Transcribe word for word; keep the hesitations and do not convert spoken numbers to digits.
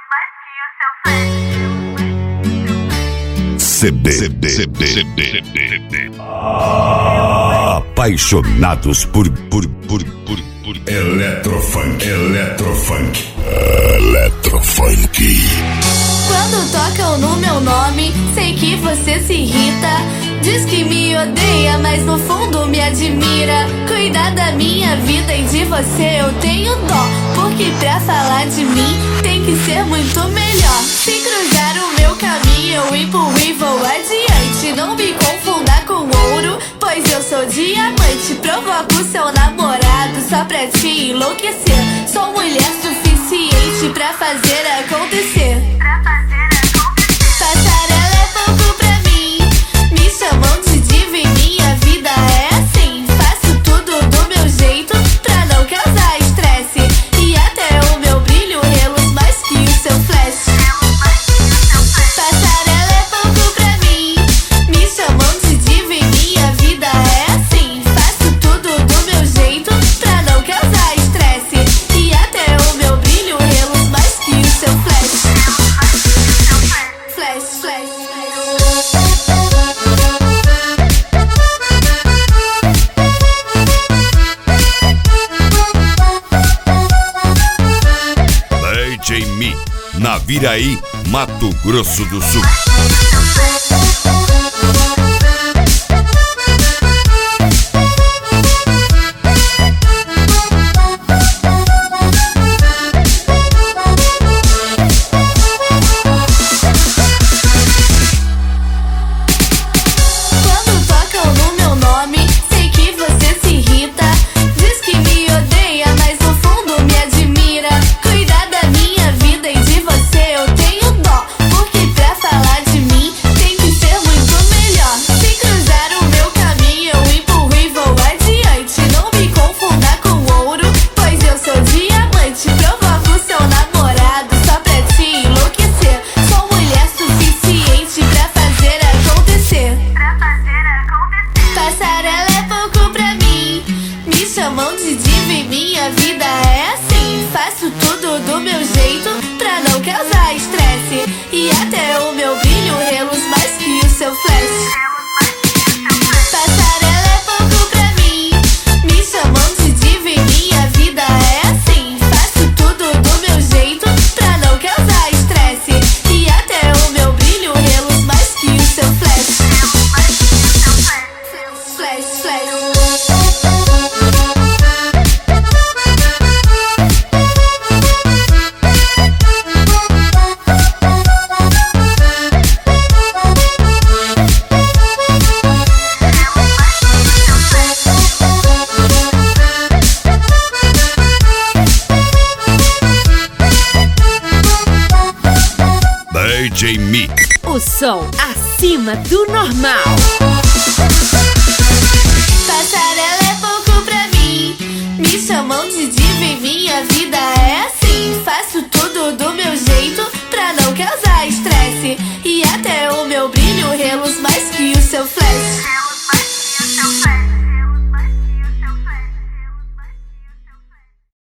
C D, C D, C D, C D, C D. Apaixonados por, por, por, por, por Eletrofunk, Eletrofunk, Eletrofunk. Quando tocam no meu nome, sei que você se irrita. Diz que me odeia, mas no fundo me admira. Cuidar da minha vida e de você eu tenho dó, porque pra falar de mim tem que ser muito melhor. Se cruzar o meu caminho eu empurro e vou adiante. Não me confunda com ouro, pois eu sou diamante. Provoco seu namorado só pra te enlouquecer. Sou mulher suficiente pra fazer acontecer. Passarela é pouco pra mim, me chamam de diva e minha vida é assim. Faço tudo do meu jeito pra não causar estresse. E até o meu brilho reluz mais que o seu flash. Passarela é pouco pra mim, me chamam de diva e minha vida é assim. Faço tudo do meu jeito pra não causar estresse. E até o meu brilho reluz mais que o seu flash. Flash, flash, D J Mi, Naviraí, Mato Grosso do Sul. Chamam de diva e minha vida é assim. Faço tudo do meu jeito pra não causar estresse. E até o meu brilho reluz mais que o seu flash. Passarela é pouco pra mim, me chamam de diva e minha vida é assim. Faço tudo do meu jeito pra não causar estresse. E até o meu brilho reluz mais que o seu flash. Flash, flash. D J Mi, o som acima do normal. Passarela é pouco pra mim, me chamam de diva e minha vida é assim. Faço tudo do meu jeito pra não causar estresse. E